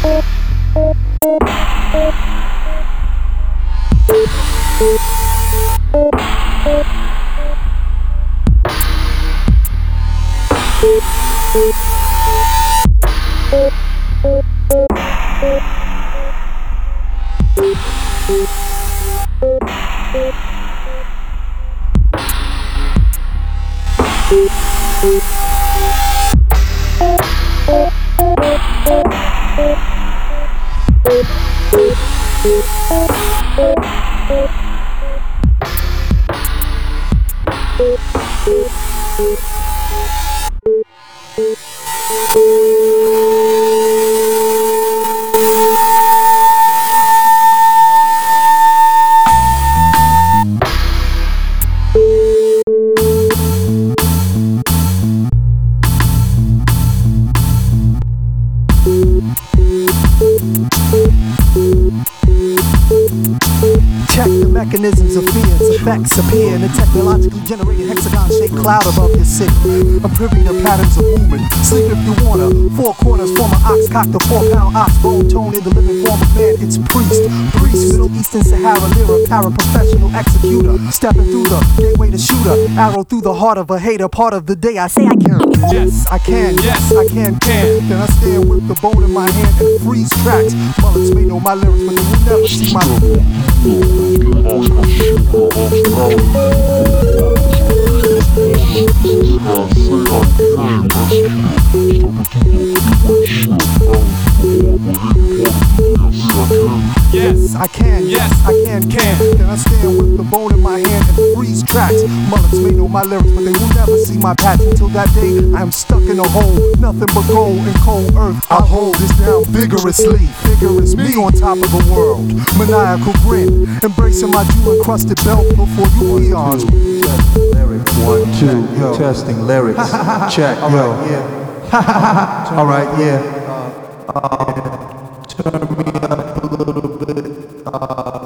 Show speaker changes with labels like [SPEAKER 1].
[SPEAKER 1] Check the mechanisms of fear, its effects appear in a technologically generated hexagon-shaped cloud above your city. I'm privy to patterns of movement. Sleep if you wanna. Four corners form an ox, cocked a 4-pound ox, bone tone in the living form of man. It's priest, Middle Eastern Sahara, lyra, paraprofessional executor. Stepping through the gateway to shooter, arrow through the heart of a hater. Part of the day I say I can. Yes, I can. Yes, I can. Then I stand with the bone in my hand and freeze tracks. Mullets may know my lyrics, but they will never see my. Yes, I can. Yes, I can. Then I stand with the bone in my hand and freeze tracks. Mullets may know my lyrics, but they will never see my patch. Until that day, I am stuck in a hole. Nothing but gold and cold earth. I'll hold this down vigorously. Vigorous me on top of the world. Maniacal grin, embracing my jewel-encrusted belt before you eons.
[SPEAKER 2] 1, 2, testing lyrics. Check, yo. Alright, yeah. Turn me up a little bit.